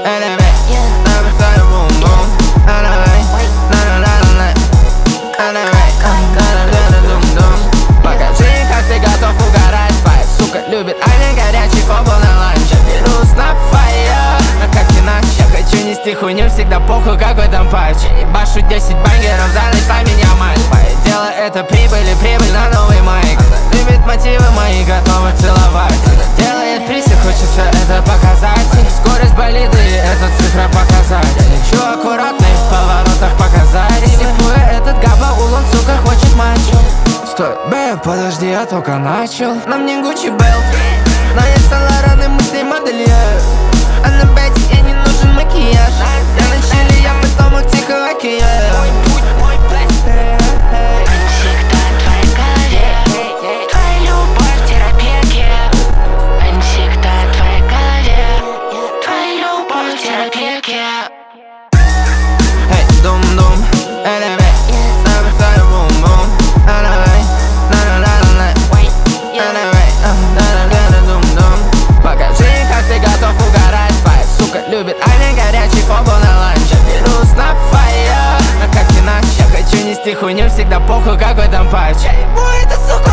Elevate, набросаю бум-бум. Elevate, на-на-на-на-на. Elevate, да-да-да-да-дум-дум. Покажи, как ты готов угорать. Твоя сука любит Айна горячий фобл на ланч. Я берусь на фаер, но как иначе. Я хочу нести хуйню, всегда похуй какой там патч. Ебашу 10 бангеров за ночь, а меня мать. Твое дело это прибыль и прибыль на новый майк. Она любит мотивы мои, готова целовать. Она делает присы, хочет все это показать. Скорость болиды, это цифра показать. Я лечу аккуратно и в поворотах показать. Сипуя этот габа, улон, сука, хочет матч. Стой, бэйб, подожди, я только начал. На мне Гуччи Белт, но есть Лораны, мы с ней модельер. А на бете ей не нужен макияж. Я на чили, я потомок Тихого океана. Эй, дум-дум, элевей, набросаю бум-бум. Элевей, на-на-на-на-на. Элевей, да-да-да-да-дум-дум. Покажи, как ты готов угорать. Твоя сука любит Айна горячий фобл на ланч. Я берусь на фаер, но как иначе. Я хочу нести хуйню, всегда похуй какой там патч. Я ебу эту суку